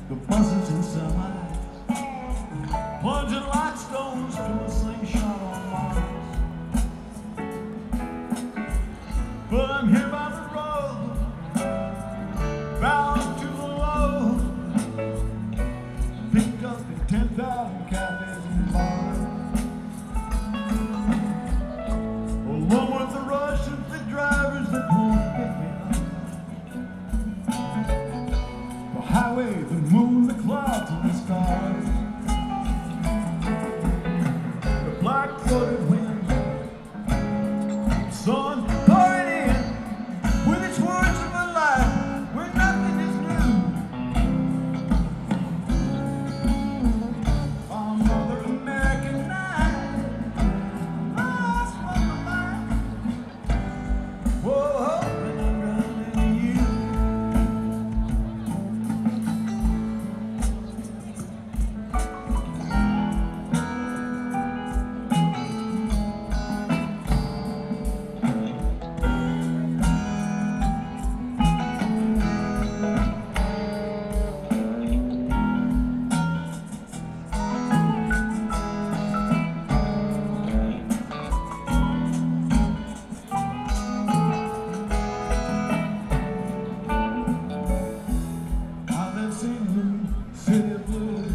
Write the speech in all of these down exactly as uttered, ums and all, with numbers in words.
the buzzes in some eyes, plunging like stones from a slingshot on Mars. But I'm here by the road, bound to the low, picked up in ten thousand cafes and bars, along with the rush of the drivers that won't pick me up. The highway, the moon, the clouds, and the stars, the black-footed wind, sun pouring in with its words of a life where nothing is new. Our Mother American night, lost for my life. Whoa, and I'm running to you. City blues,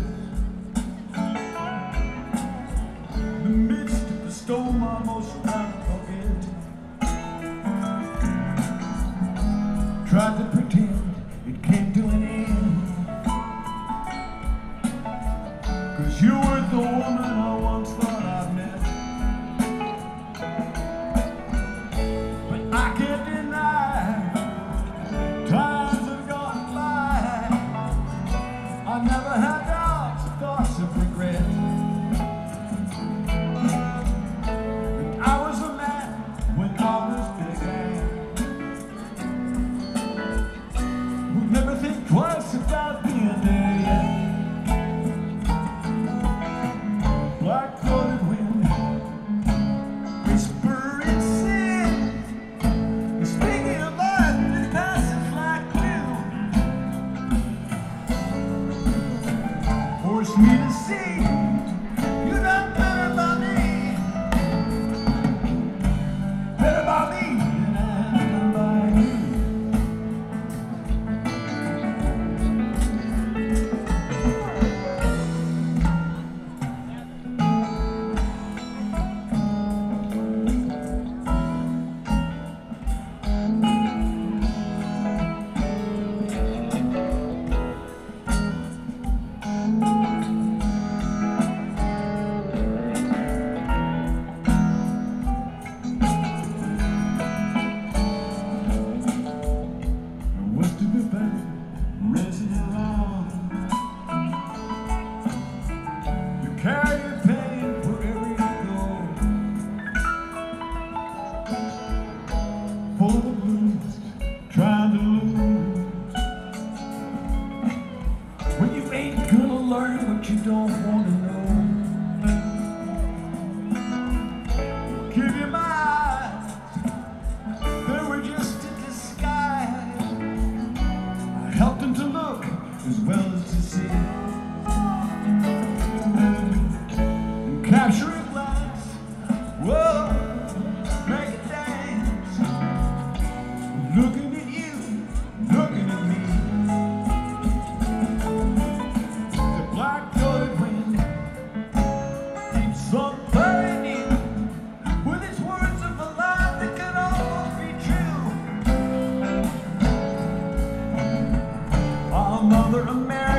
in the midst of the storm, I almost tried to forget. Tried to pretend it came to an end, 'cause you were the woman I once thought I'd met. But I can't deny times have gone by. I never had doubts, thoughts of regret. And I was a man when all this began, who'd never think twice about being there yet. Black-coated wind, whispering sin, speaking of life that passes like dew. Forced me to see you done better by me, better by me than I done by you. Carry your pain wherever you go, full of the blues, trying to lose. When you ain't gonna learn what you don't want to know. Give you my eyes, they were just a disguise. I helped them to look as well as to see. Capture a glass, whoa, make it dance. Looking at you, looking at me. The black-coated wind keeps on playing in with its words of a lie that could almost be true. Our Mother America.